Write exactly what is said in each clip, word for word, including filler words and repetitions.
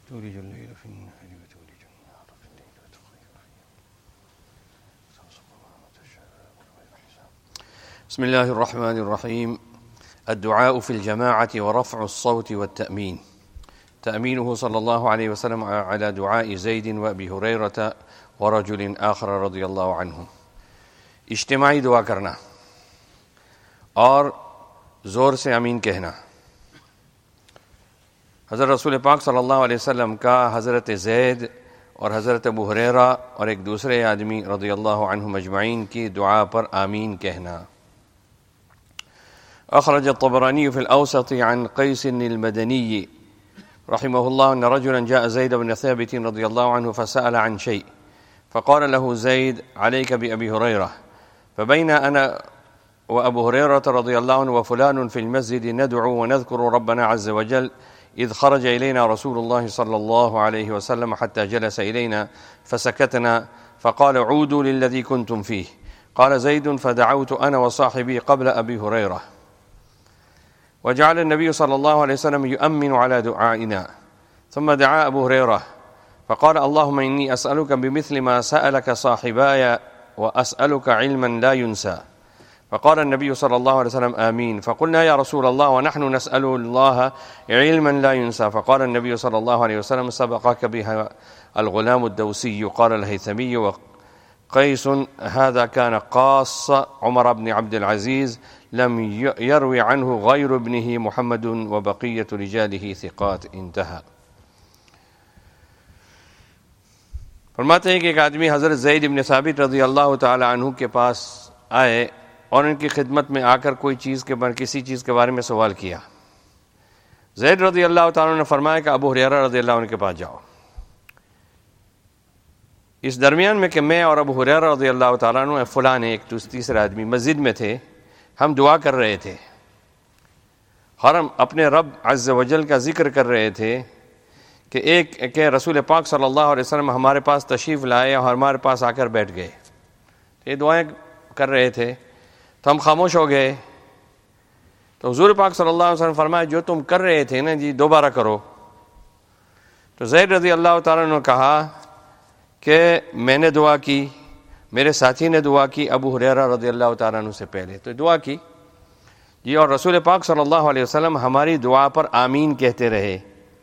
تولج الليل في النهار وتولج النهار في الليل وتخرج الحي. بسم الله الرحمن الرحيم. الدعاء في الجماعة ورفع الصوت والتأمين. تأمينه صلى الله عليه وسلم على دعاء زيد وأبي هريرة ورجل آخر رضی اللہ عنہ. اجتماعی دعا کرنا اور زور سے آمین کہنا. حضرت رسول پاک صلی اللہ علیہ وسلم کا حضرت زید اور حضرت ابو ہریرہ اور ایک دوسرے آدمی رضی اللہ عنہم اجمعین کی دعا پر آمین کہنا. اخرج الطبراني في الأوسط عن قيس المدني رحمه الله أن رجلا جاء زيد بن ثابت رضي الله عنه فسأل عن شيء فقال له زيد عليك بأبي هريرة. فبين أنا وأبو هريرة رضي الله عنه وفلان في المسجد ندعو ونذكر ربنا عز وجل إذ خرج إلينا رسول الله صلى الله عليه وسلم حتى جلس إلينا فسكتنا فقال عودوا للذي كنتم فيه. قال زيد فدعوت أنا وصاحبي قبل أبي هريرة وجعل النبي صلى الله عليه وسلم يؤمن على دعائنا ثم دعا أبو هريرة فقال اللهم إني أسألك بمثل ما سألك صاحباي وأسألك علما لا ينسى. فقال النبي صلى الله عليه وسلم آمين. فقلنا يا رسول الله ونحن نسأل الله علما لا ينسى. فقال النبي صلى الله عليه وسلم سبقك بها الغلام الدوسي. قال الهيثمي وقيس هذا كان قاص عمر بن عبد العزيز لم يروي عنه غير ابنه محمد وبقية رجاله ثقات. انتهى. فرماتے ہیں کہ ایک آدمی حضرت زید بن ثابت رضی اللہ تعالی عنہ کے پاس آئے اور ان کی خدمت میں آ کر کوئی چیز کے بارے کسی چیز کے بارے میں سوال کیا. زید رضی اللہ تعالیٰ عنہ نے فرمایا کہ ابو ہریرہ رضی اللہ عنہ کے پاس جاؤ. اس درمیان میں کہ میں اور ابو ہریرہ رضی اللہ تعالیٰ عنہ فلاں ایک تیسرا آدمی مسجد میں تھے. ہم دعا کر رہے تھے اور ہم اپنے رب عز و جل کا ذکر کر رہے تھے کہ ایک کہ رسول پاک صلی اللہ علیہ وسلم ہمارے پاس تشریف لائے اور ہمارے پاس آ کر بیٹھ گئے. یہ دعائیں کر رہے تھے تو ہم خاموش ہو گئے. تو حضور پاک صلی اللہ علیہ وسلم فرمایا جو تم کر رہے تھے نا جی دوبارہ کرو. تو زید رضی اللہ تعالیٰ نے کہا کہ میں نے دعا کی, میرے ساتھی نے دعا کی ابو ہریرہ رضی اللہ تعالیٰ عنہ سے پہلے. تو دعا کی جی اور رسول پاک صلی اللہ علیہ وسلم ہماری دعا پر آمین کہتے رہے.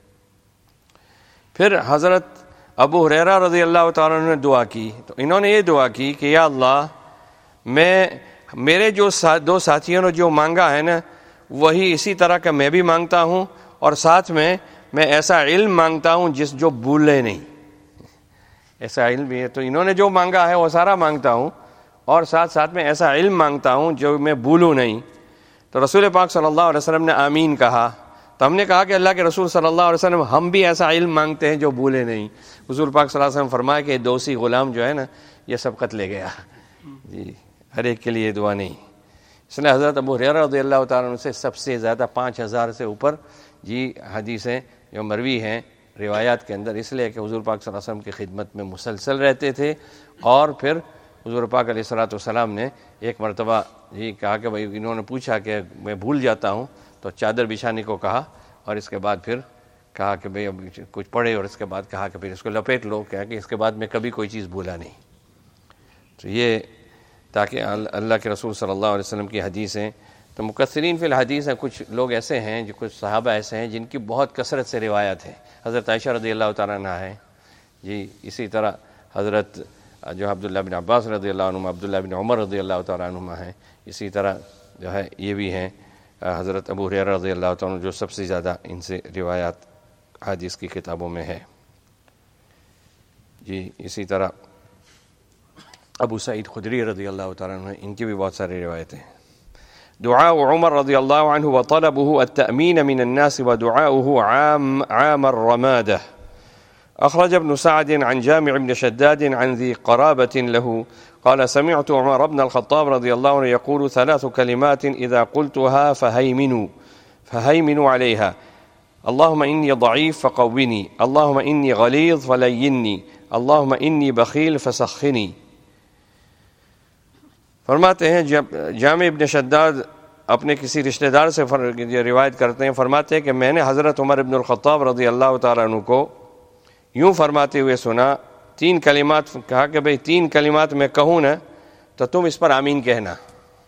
پھر حضرت ابو ہریرہ رضی اللہ تعالیٰ عنہ نے دعا کی تو انہوں نے یہ دعا کی کہ یا اللہ میں میرے جو دو ساتھیوں نے جو مانگا ہے نا وہی اسی طرح کا میں بھی مانگتا ہوں اور ساتھ میں میں ایسا علم مانگتا ہوں جس جو بھولے نہیں. ایسا علم بھی ہے تو انہوں نے جو مانگا ہے وہ سارا مانگتا ہوں اور ساتھ ساتھ میں ایسا علم مانگتا ہوں جو میں بھولوں نہیں. تو رسول پاک صلی اللہ علیہ وسلم نے آمین کہا. تو ہم نے کہا کہ اللہ کے رسول صلی اللہ علیہ وسلم ہم بھی ایسا علم مانگتے ہیں جو بھولے نہیں. حضور پاک صلی اللہ علیہ وسلم فرمایا کہ دوسی غلام جو ہے نا یہ سبقت لے گیا جی, ہر ایک کے لیے دعا نہیں. اس لیے حضرت ابو ہریرہ رضی اللہ تعالیٰ عنہ سے سب سے زیادہ پانچ ہزار سے اوپر جی حدیثیں جو مروی ہیں روایات کے اندر, اس لیے کہ حضور پاک صلی اللہ علیہ وسلم کی خدمت میں مسلسل رہتے تھے. اور پھر حضور پاک علیہ الصلوۃ والسلام نے ایک مرتبہ جی کہا کہ بھائی انہوں نے پوچھا کہ میں بھول جاتا ہوں تو چادر بچھانے کو کہا اور اس کے بعد پھر کہا کہ بھئی اب کچھ پڑھے اور اس کے بعد کہا کہ پھر اس کو لپیٹ لو, کہا کہ اس کے بعد میں کبھی کوئی چیز بھولا نہیں. تو یہ تاکہ اللہ کے رسول صلی اللہ علیہ وسلم کی حدیثیں. تو مکثرین فی الحدیث ہیں, کچھ لوگ ایسے ہیں جو کچھ صحابہ ایسے ہیں جن کی بہت کثرت سے روایت ہے. حضرت عائشہ رضی اللہ تعالیٰ عنہ ہے جی, اسی طرح حضرت جو عبداللہ بن عباس رضی اللہ عنہ, عبداللہ بن عمر رضی اللہ تعالیٰ عنہ ہیں. اسی طرح جو ہے یہ بھی ہیں حضرت ابو ہریرہ رضی اللہ تعالیٰ عنہ جو سب سے زیادہ ان سے روایات حدیث کی کتابوں میں ہے جی. اسی طرح ابو سعید خدری رضی اللہ تعالیٰ عنہ ان کی بھی بہت ساری روایتیں ہیں. دعاء عمر رضی اللہ عنہ وطلبه التأمین من الناس ودعاؤه عام عام الرمادة. أخرج ابن سعد عن جامع بن شداد عن ذي قرابة له قال سمعت عمر بن الخطاب رضي الله عنه يقول ثلاث كلمات إذا قلتها فهيمنوا فهيمنوا عليها. اللهم إني ضعيف فقوّني, اللهم إني غليظ فليني, اللهم إني بخيل فسخني. فرماتے ہیں جب جامع ابن شداد اپنے کسی رشتہ دار سے روایت کرتے ہیں, فرماتے ہیں کہ میں نے حضرت عمر ابن الخطاب رضی اللہ تعالیٰ عنہ کو یوں فرماتے ہوئے سنا، تین کلمات کہا کہ بھئی تین کلمات میں کہوں نا تو تم اس پر آمین کہنا.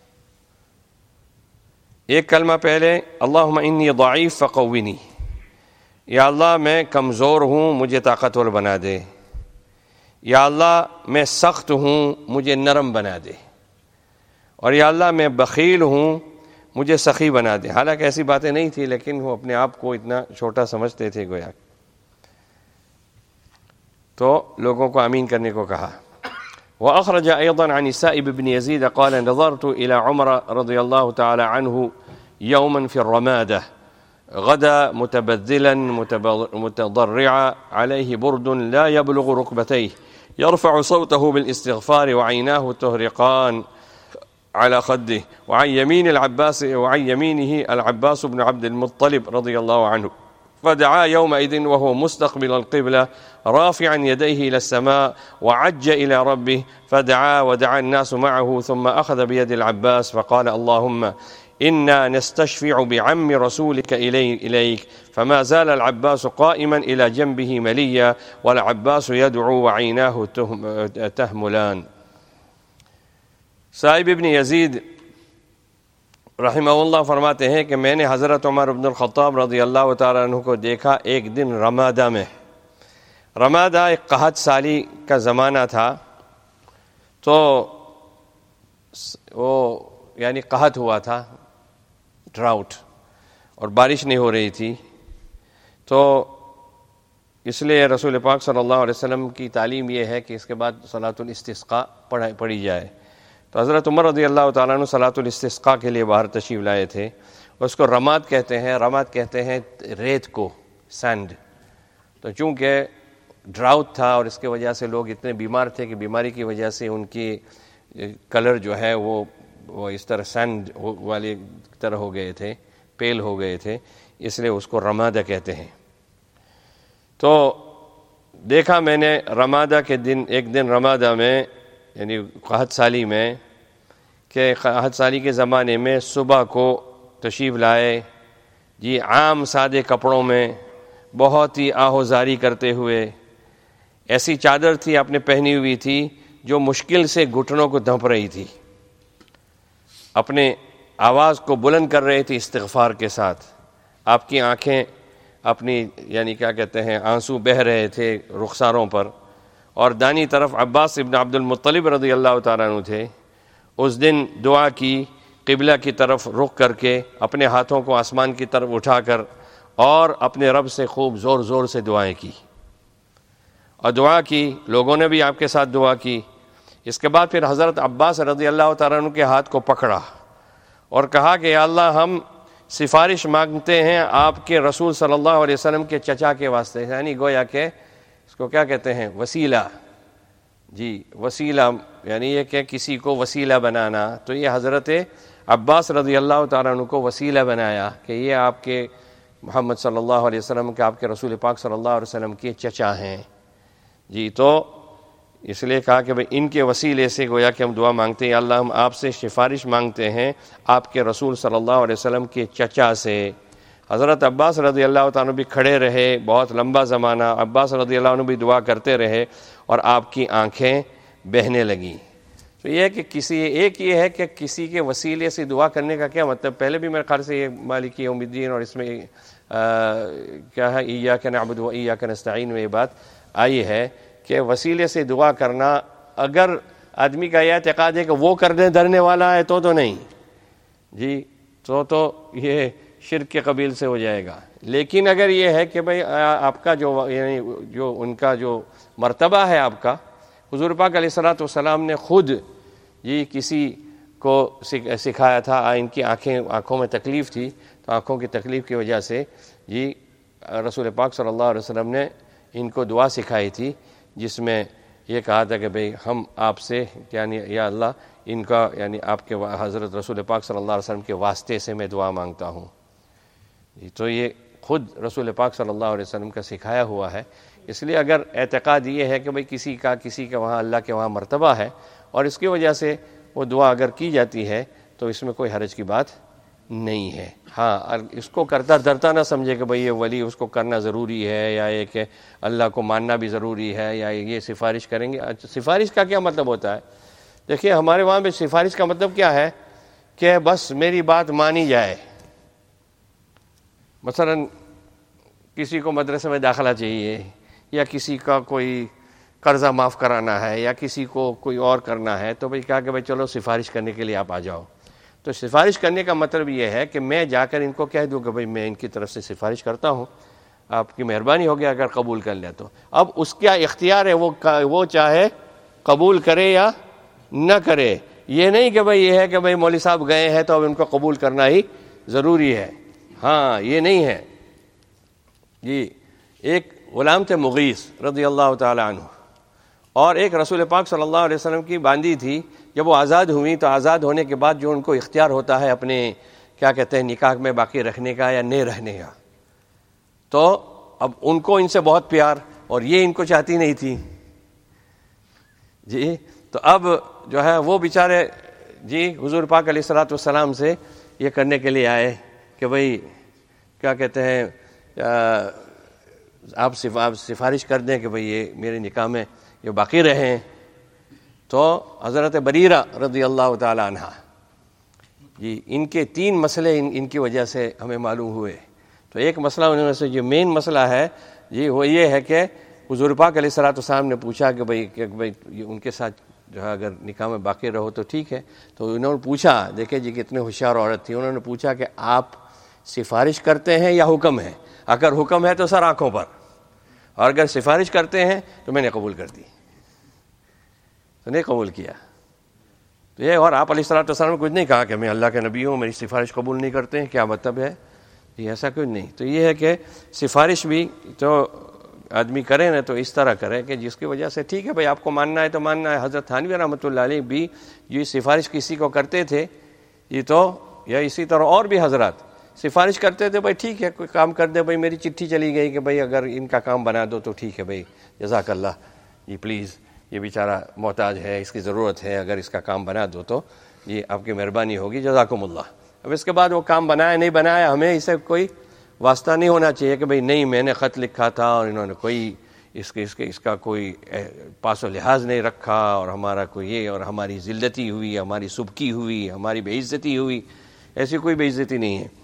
ایک کلمہ پہلے اللہم انی ضعیف فقوینی، یا اللہ میں کمزور ہوں مجھے طاقتور بنا دے. یا اللہ میں سخت ہوں مجھے نرم بنا دے. اور یا اللہ میں بخیل ہوں مجھے سخی بنا دے. حالانکہ ایسی باتیں نہیں تھی، لیکن وہ اپنے آپ کو اتنا چھوٹا سمجھتے تھے گویا، تو لوگوں کو آمین کرنے کو کہا. وأخرج أيضا عن السائب بن يزيد قال نظرت إلى عمر رضي الله تعالى عنه يوما في الرمادة غدا متبذلا متضرعا عليه برد لا يبلغ ركبتيه يرفع صوته بالاستغفار وعيناه تهرقان على خده وعن يمين العباس وعن يمينه العباس بن عبد المطلب رضي الله عنه فدعا يومئذ وهو مستقبل القبلة رافعا يديه إلى السماء وعج إلى ربه فدعا ودعا الناس معه ثم أخذ بيد العباس فقال اللهم إنا نستشفع بعم رسولك إليك فما زال العباس قائما إلى جنبه مليا والعباس يدعو وعيناه تهملان. صاحب ابن یزید رحمہ اللہ فرماتے ہیں کہ میں نے حضرت عمر بن الخطاب رضی اللہ تعالیٰ عنہ کو دیکھا ایک دن رمادہ میں. رمادہ ایک قحط سالی کا زمانہ تھا، تو وہ یعنی قحط ہوا تھا، ڈراؤٹ، اور بارش نہیں ہو رہی تھی. تو اس لیے رسول پاک صلی اللہ علیہ وسلم کی تعلیم یہ ہے کہ اس کے بعد صلاۃ الاستسقاء پڑھی جائے. تو حضرت عمر رضی اللہ تعالیٰ عنہ صلاۃ الاستسقاء کے لیے باہر تشریف لائے تھے. اس کو رماد کہتے ہیں. رماد کہتے ہیں ریت کو، سینڈ. تو چونکہ ڈراؤٹ تھا اور اس کی وجہ سے لوگ اتنے بیمار تھے کہ بیماری کی وجہ سے ان کی کلر جو ہے وہ وہ اس طرح سینڈ والے طرح ہو گئے تھے، پیل ہو گئے تھے، اس لیے اس کو رمادہ کہتے ہیں. تو دیکھا میں نے رمادہ کے دن، ایک دن رمادہ میں یعنی قحط سالی میں، کہ قحط سالی کے زمانے میں صبح کو تشریف لائے جی عام سادے کپڑوں میں، بہت ہی آہوزاری کرتے ہوئے. ایسی چادر تھی آپ نے پہنی ہوئی تھی جو مشکل سے گھٹنوں کو ڈھانپ رہی تھی. اپنے آواز کو بلند کر رہے تھے استغفار کے ساتھ. آپ کی آنکھیں اپنی یعنی کیا کہتے ہیں آنسو بہہ رہے تھے رخساروں پر. اور دانی طرف عباس ابن عبد المطلب رضی اللہ تعالیٰ عنہ تھے. اس دن دعا کی قبلہ کی طرف رخ کر کے، اپنے ہاتھوں کو آسمان کی طرف اٹھا کر، اور اپنے رب سے خوب زور زور سے دعائیں کی. اور دعا کی، لوگوں نے بھی آپ کے ساتھ دعا کی. اس کے بعد پھر حضرت عباس رضی اللہ تعالیٰ عنہ کے ہاتھ کو پکڑا اور کہا کہ یا اللہ ہم سفارش مانگتے ہیں آپ کے رسول صلی اللہ علیہ وسلم کے چچا کے واسطے، یعنی گویا کہ اس کو کیا کہتے ہیں وسیلہ. جی وسیلہ یعنی یہ کہ کسی کو وسیلہ بنانا. تو یہ حضرت عباس رضی اللہ تعالیٰ عنہ کو وسیلہ بنایا کہ یہ آپ کے محمد صلی اللہ علیہ وسلم کے، آپ کے رسول پاک صلی اللہ علیہ وسلم کے چچا ہیں. جی تو اس لیے کہا کہ بھئی ان کے وسیلے سے گویا کہ ہم دعا مانگتے ہیں. اللہ ہم آپ سے سفارش مانگتے ہیں آپ کے رسول صلی اللہ علیہ وسلم کے چچا سے. حضرت عباس رضی اللہ تعالیٰ عنہ بھی کھڑے رہے بہت لمبا زمانہ. عباس رضی اللہ عنہ بھی دعا کرتے رہے اور آپ کی آنکھیں بہنے لگیں. تو یہ ہے کہ کسی ایک یہ ہے کہ کسی کے وسیلے سے دعا کرنے کا کیا مطلب. پہلے بھی میرے خیال سے یہ مالک یوم الدین اور اس میں کیا ہے ایاک نعبد و ایاک نستعین میں یہ بات آئی ہے کہ وسیلے سے دعا کرنا، اگر آدمی کا یہ اعتقاد ہے کہ وہ کرنے دھرنے والا ہے تو تو نہیں جی تو تو یہ شرک کے قبیل سے ہو جائے گا. لیکن اگر یہ ہے کہ بھئی آپ کا جو یعنی جو ان کا جو مرتبہ ہے آپ کا، حضور پاک علیہ الصلوۃ والسلام نے خود جی کسی کو سکھایا تھا. ان کی آنکھیں آنکھوں میں تکلیف تھی، تو آنکھوں کی تکلیف کی وجہ سے جی رسول پاک صلی اللہ علیہ وسلم نے ان کو دعا سکھائی تھی، جس میں یہ کہا تھا کہ بھئی ہم آپ سے یعنی یا اللہ ان کا یعنی آپ کے حضرت رسول پاک صلی اللہ علیہ وسلم کے واسطے سے میں دعا مانگتا ہوں. تو یہ خود رسول پاک صلی اللہ علیہ وسلم کا سکھایا ہوا ہے. اس لیے اگر اعتقاد یہ ہے کہ بھئی کسی کا کسی کا وہاں اللہ کے وہاں مرتبہ ہے اور اس کی وجہ سے وہ دعا اگر کی جاتی ہے تو اس میں کوئی حرج کی بات نہیں ہے۔ ہاں اس کو کرتا ڈرتا نہ سمجھے کہ بھئی یہ ولی اس کو کرنا ضروری ہے، یا یہ کہ اللہ کو ماننا بھی ضروری ہے، یا یہ سفارش کریں گے۔ سفارش کا کیا مطلب ہوتا ہے؟ دیکھیے ہمارے وہاں پہ سفارش کا مطلب کیا ہے کہ بس میری بات مانی جائے۔ مثلا کسی کو مدرسے میں داخلہ چاہیے، یا کسی کا کوئی قرضہ معاف کرانا ہے، یا کسی کو کوئی اور کرنا ہے، تو بھئی کہا کہ بھئی چلو سفارش کرنے کے لیے آپ آ جاؤ۔ تو سفارش کرنے کا مطلب یہ ہے کہ میں جا کر ان کو کہہ دوں کہ بھئی میں ان کی طرف سے سفارش کرتا ہوں، آپ کی مہربانی ہوگی اگر قبول کر لیں تو۔ اب اس کا اختیار ہے، وہ وہ چاہے قبول کرے یا نہ کرے۔ یہ نہیں کہ بھئی یہ ہے کہ بھئی مولوی صاحب گئے ہیں تو اب ان کو قبول کرنا ہی ضروری ہے۔ ہاں یہ نہیں ہے جی۔ ایک غلام تھے مغیث رضی اللہ تعالی عنہ، اور ایک رسول پاک صلی اللہ علیہ وسلم کی باندی تھی۔ جب وہ آزاد ہوئی تو آزاد ہونے کے بعد جو ان کو اختیار ہوتا ہے اپنے کیا کہتے ہیں نکاح میں باقی رکھنے کا یا نہیں رہنے کا، تو اب ان کو ان سے بہت پیار، اور یہ ان کو چاہتی نہیں تھی جی۔ تو اب جو ہے وہ بیچارے جی حضور پاک علیہ الصلوۃ والسلام سے یہ کرنے کے لیے آئے کہ بھئی کیا کہتے ہیں آپ سفارش کر دیں کہ بھئی یہ میرے نکاح میں یہ باقی رہیں۔ تو حضرت بریرہ رضی اللہ تعالی عنہ جی، ان کے تین مسئلے ان ان کی وجہ سے ہمیں معلوم ہوئے۔ تو ایک مسئلہ انہوں میں سے جو مین مسئلہ ہے جی وہ یہ ہے کہ حضور پاک علیہ الصلوۃ والسلام نے پوچھا کہ بھئی کہ بھئی ان کے ساتھ جو ہے اگر نکاح میں باقی رہو تو ٹھیک ہے۔ تو انہوں نے پوچھا، دیکھیں جی کتنے ہوشیار عورت تھی، انہوں نے پوچھا کہ آپ سفارش کرتے ہیں یا حکم ہے؟ اگر حکم ہے تو سر آنکھوں پر، اور اگر سفارش کرتے ہیں تو میں نے قبول کر دی، تو نہیں قبول کیا۔ تو یہ اور آپ علیہ الصلوۃ والسلام نے کچھ نہیں کہا کہ میں اللہ کے نبی ہوں میری سفارش قبول نہیں کرتے ہیں، کیا مطلب ہے یہ؟ ایسا کچھ نہیں۔ تو یہ ہے کہ سفارش بھی تو آدمی کرے نا تو اس طرح کرے کہ جس کی وجہ سے ٹھیک ہے بھائی آپ کو ماننا ہے تو ماننا ہے۔ حضرت تھانوی رحمۃ اللہ علیہ بھی یہ سفارش کسی کو کرتے تھے، یہ تو یا اسی طرح اور بھی حضرات سفارش کرتے تھے، بھائی ٹھیک ہے کوئی کام کر دے، بھائی میری چٹھی چلی گئی کہ بھائی اگر ان کا کام بنا دو تو ٹھیک ہے بھائی جزاک اللہ، یہ پلیز یہ بیچارہ محتاج ہے، اس کی ضرورت ہے، اگر اس کا کام بنا دو تو یہ آپ کی مہربانی ہوگی، جزاکم اللہ۔ اب اس کے بعد وہ کام بنایا نہیں بنایا، ہمیں اسے کوئی واسطہ نہیں ہونا چاہیے کہ بھئی نہیں میں نے خط لکھا تھا اور انہوں نے کوئی اس کے اس کے اس کا کوئی پاس و لحاظ نہیں رکھا، اور ہمارا کوئی یہ اور ہماری ذلتی ہوئی، ہماری سبکی ہوئی، ہماری بے عزتی ہوئی۔ ایسی کوئی بے عزتی نہیں ہے۔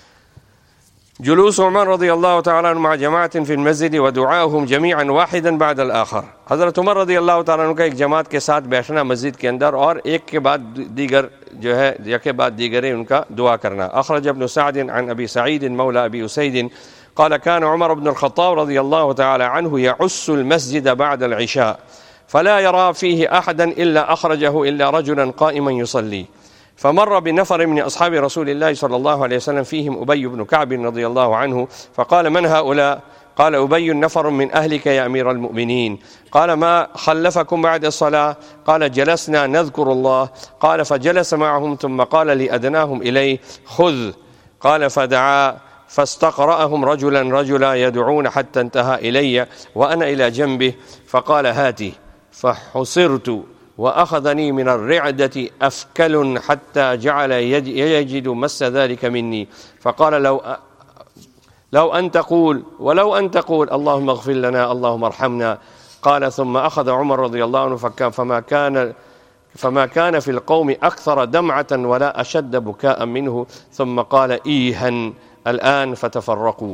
جلوس عمر رضی اللہ تعالیٰ عنہ مع جماعت فی المسجد ودعاؤہم جمیعا واحدا بعد الآخر۔ حضرت عمر رضی اللہ تعالیٰ عنہ کا ایک جماعت کے ساتھ بیٹھنا مسجد کے اندر، اور ایک کے بعد دیگر جو ہے یک کے بعد دیگرے ان کا دعا کرنا۔ اخرج ابن سعد عن ابی سعید مولى ابی اسید قال كان عمر بن الخطاب رضی اللہ تعالی عنہ يعس المسجد بعد العشاء فلا يرى فيه أحدا إلا أخرجه إلا رجلا قائما يصلي فمر بنفر من أصحاب رسول الله صلى الله عليه وسلم فيهم أبي بن كعب رضي الله عنه فقال من هؤلاء؟ قال أبي نفر من أهلك يا أمير المؤمنين. قال ما خلفكم بعد الصلاة؟ قال جلسنا نذكر الله. قال فجلس معهم ثم قال لأدناهم إليه خذ. قال فدعا فاستقرأهم رجلا رجلا يدعون حتى انتهى إلي وأنا إلى جنبه فقال هاتي فحصرت وأخذني من الرعدة أفكل حتى جعل يجد مس ذلك مني فقال لو لو أن تقول ولو أن تقول اللهم اغفر لنا اللهم ارحمنا. قال ثم أخذ عمر رضي الله عنه فما كان فما كان في القوم أكثر دمعة ولا أشد بكاء منه ثم قال إيها الآن فتفرقوا.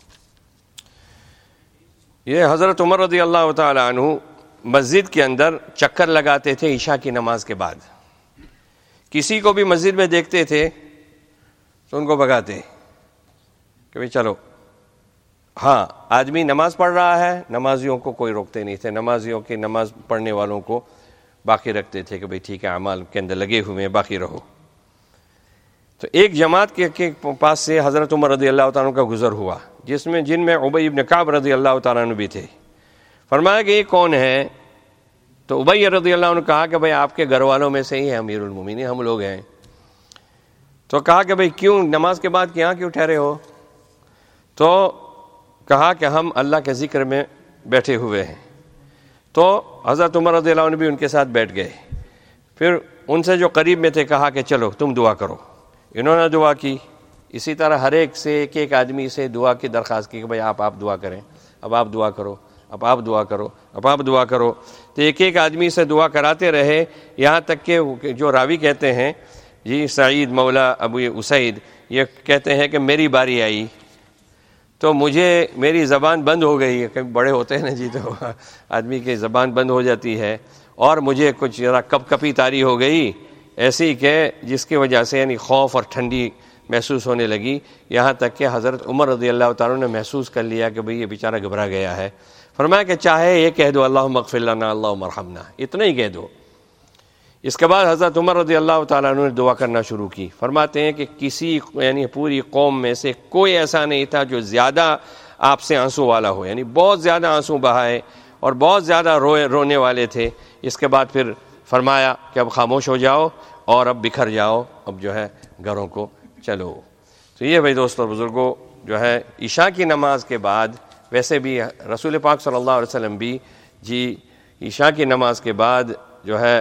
یہ حضرت عمر رضی اللہ تعالی عنہ مسجد کے اندر چکر لگاتے تھے عشاء کی نماز کے بعد. کسی کو بھی مسجد میں دیکھتے تھے تو ان کو بھگاتے کہ بھئی چلو. ہاں آدمی نماز پڑھ رہا ہے، نمازیوں کو کوئی روکتے نہیں تھے، نمازیوں کے نماز پڑھنے والوں کو باقی رکھتے تھے کہ بھئی ٹھیک ہے اعمال کے اندر لگے ہوئے ہیں باقی رہو. تو ایک جماعت کے پاس سے حضرت عمر رضی اللہ تعالیٰ عنہ کا گزر ہوا، جس میں جن میں ابی بن کعب رضی اللہ تعالیٰ عنہ بھی تھے. فرمایا کہ یہ کون ہے؟ تو ابی رضی اللہ عنہ نے کہا کہ بھئی آپ کے گھر والوں میں سے ہی ہے امیر المومنین، ہم لوگ ہیں. تو کہا کہ بھئی کیوں نماز کے بعد یہاں کیوں ٹھہرے ہو؟ تو کہا کہ ہم اللہ کے ذکر میں بیٹھے ہوئے ہیں. تو حضرت عمر رضی اللہ عنہ بھی ان کے ساتھ بیٹھ گئے. پھر ان سے جو قریب میں تھے کہا کہ چلو تم دعا کرو. انہوں نے دعا کی. اسی طرح ہر ایک سے ایک ایک آدمی سے دعا کی درخواست کی کہ بھائی آپ آپ دعا کریں, اب آپ دعا کرو, اب آپ دعا کرو, اب آپ دعا کرو. تو ایک ایک آدمی سے دعا کراتے رہے, یہاں تک کہ جو راوی کہتے ہیں جی سعید مولا ابو اسید, یہ کہتے ہیں کہ میری باری آئی تو مجھے میری زبان بند ہو گئی. کبھی بڑے ہوتے ہیں نا جی, تو آدمی کی زبان بند ہو جاتی ہے, اور مجھے کچھ ذرا کپ کپی طاری ہو گئی ایسی کہ جس کی وجہ سے یعنی خوف اور ٹھنڈی محسوس ہونے لگی. یہاں تک کہ حضرت عمر رضی اللہ تعالیٰ نے محسوس کر لیا کہ بھئی یہ بیچارہ گھبرا گیا ہے. فرمایا کہ چاہے یہ کہہ دو اللہم اغفر لنا اللہم ارحمنا, اتنا ہی کہہ دو. اس کے بعد حضرت عمر رضی اللہ تعالیٰ عنہ نے دعا کرنا شروع کی. فرماتے ہیں کہ کسی یعنی پوری قوم میں سے کوئی ایسا نہیں تھا جو زیادہ آپ سے آنسو والا ہو, یعنی بہت زیادہ آنسو بہائے اور بہت زیادہ روئے رونے والے تھے. اس کے بعد پھر فرمایا کہ اب خاموش ہو جاؤ اور اب بکھر جاؤ, اب جو ہے گھروں کو چلو. تو یہ بھائی دوستوں اور بزرگوں جو ہے عشاء کی نماز کے بعد, ویسے بھی رسول پاک صلی اللہ علیہ وسلم بھی جی عشاء کی نماز کے بعد جو ہے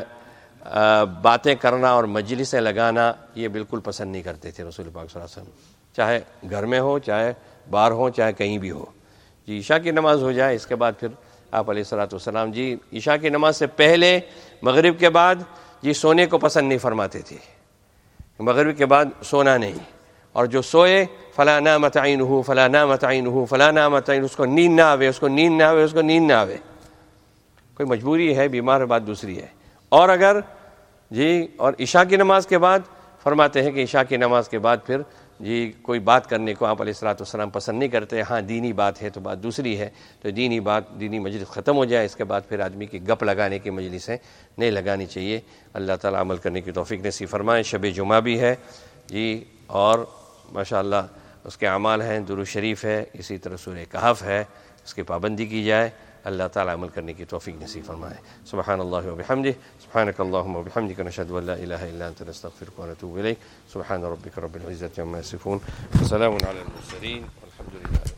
باتیں کرنا اور مجلسیں لگانا یہ بالکل پسند نہیں کرتے تھے رسول پاک صلی اللہ علیہ وسلم, چاہے گھر میں ہو, چاہے باہر ہو, چاہے کہیں بھی ہو. جی عشاء کی نماز ہو جائے, اس کے بعد پھر آپ علیہ الصلوۃ والسلام جی عشاء کی نماز سے پہلے مغرب کے بعد جی سونے کو پسند نہیں فرماتے تھے. مغرب کے بعد سونا نہیں, اور جو سوئے فلا نامت عینہ فلا نامت عینہ فلا نامت عینہ, اس کو نیند نہ آوے, اس کو نیند نہ آوے, اس کو نیند نہ آوے. کوئی مجبوری ہے, بیمار ہے, بات دوسری ہے. اور اگر جی اور عشاء کی نماز کے بعد فرماتے ہیں کہ عشاء کی نماز کے بعد پھر جی کوئی بات کرنے کو آپ علیہ الصلوۃ والسلام پسند نہیں کرتے. ہاں دینی بات ہے تو بات دوسری ہے, تو دینی بات دینی مجلس ختم ہو جائے, اس کے بعد پھر آدمی کی گپ لگانے کی مجلسیں نہیں لگانی چاہیے. اللہ تعالیٰ عمل کرنے کی توفیق نصیب فرمائے. شب جمعہ بھی ہے جی, اور ماشاء اللہ اس کے اعمال ہیں, درود شریف ہے, اسی طرح سورہ کہف ہے, اس کی پابندی کی جائے. اللہ تعالیٰ عمل کرنے کی توفیق نصیب فرمائے. سبحان اللہ و بحمدہ, سبحانک اللہم و بحمدک, نشہد ان لا الہ الا انت, نستغفرک و نتوب الیک. سبحان ربک رب العزۃ عما یصفون, وسلام علی المرسلین, والحمد للہ.